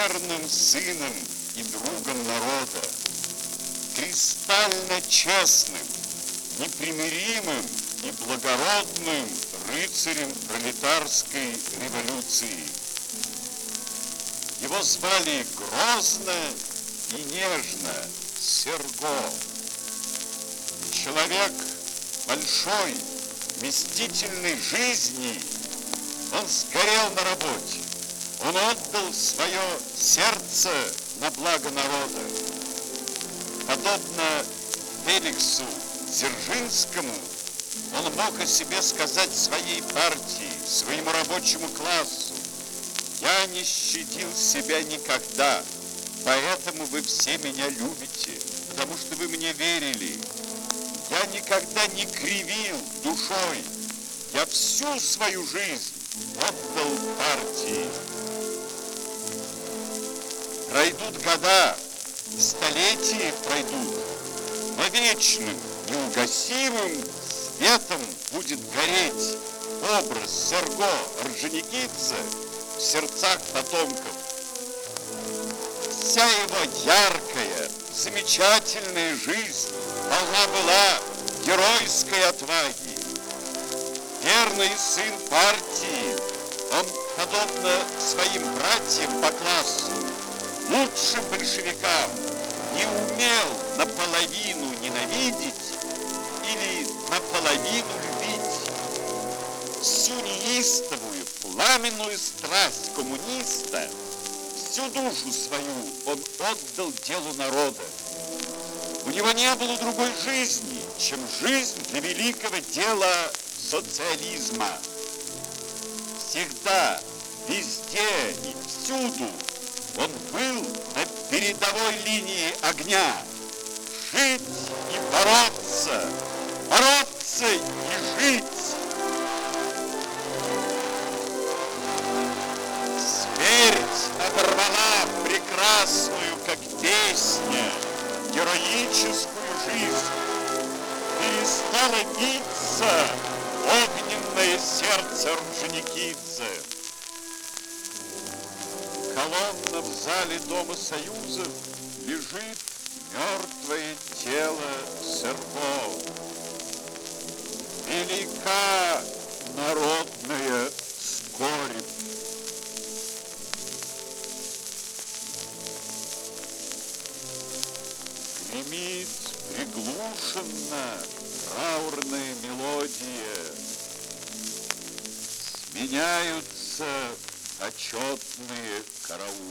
верным сыном и другом народа, кристально честным, непримиримым и благородным рыцарем пролетарской революции. Его звали грозно и нежно Серго. Человек большой, вместительной жизни, он сгорел на работе. Он отдал свое сердце на благо народа. Подобно Феликсу Дзержинскому, он мог о себе сказать своей партии, своему рабочему классу: «Я не щадил себя никогда, поэтому вы все меня любите, потому что вы мне верили. Я никогда не кривил душой, я всю свою жизнь отдал партии». Пройдут года, столетия пройдут, но вечным, неугасимым светом будет гореть образ Серго Орджоникидзе в сердцах потомков. Вся его яркая, замечательная жизнь полна была геройской отваги. Верный сын партии, он, подобно своим братьям по классу, лучше большевикам, не умел наполовину ненавидеть или наполовину любить. Всю неистовую, пламенную страсть коммуниста, всю душу свою он отдал делу народа. У него не было другой жизни, чем жизнь для великого дела социализма. Всегда, везде и всюду он был на передовой линии огня. Жить и бороться, бороться и жить. Смерть оборвала прекрасную, как песня, героическую жизнь. Перестало биться огненное сердце Орджоникидзе. Колонна в зале Дома Союзов лежит мертвое тело Серго. Велика народная скорбь. Гремит приглушенно траурная мелодия. Сменяются почетные караулы.